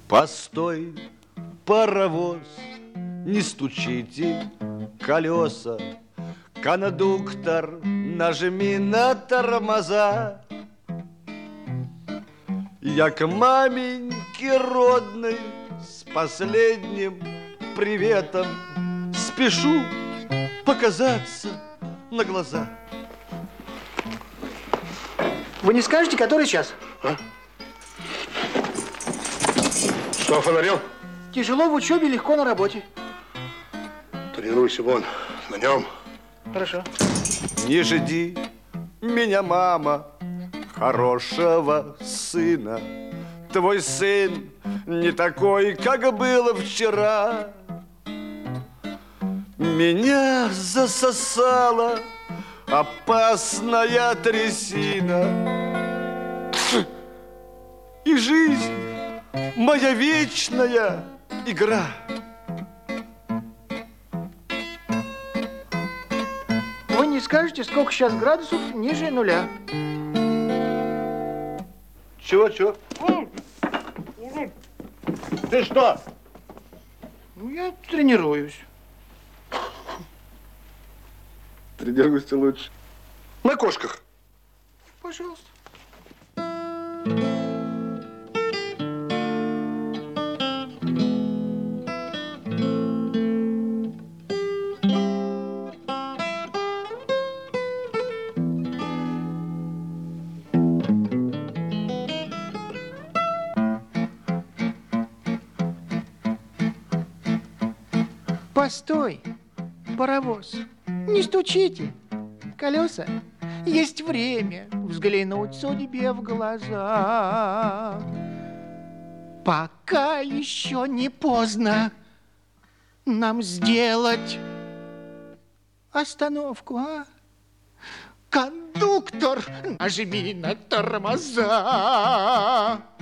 Постой, паровоз, не стучите колеса. Кондуктор, нажми на тормоза. Я к маменьке родной с последним приветом спешу показаться на глаза. Вы не скажете, который час? А? Что, фонарем? Тяжело в учебе, легко на работе. Тренируйся вон, на нем. Хорошо. Не жди меня, мама, хорошего сына. Твой сын не такой, как был вчера. Меня засосала опасная трясина. И жизнь моя вечная игра. Вы не скажете, сколько сейчас градусов ниже нуля? Чего? Ты что? Ну, я тренируюсь. Тренируйся лучше. На кошках. Пожалуйста. Постой, паровоз, не стучите. Колеса, есть время взглянуть судьбе в глаза. Пока еще не поздно нам сделать остановку, а? Кондуктор, нажми на тормоза.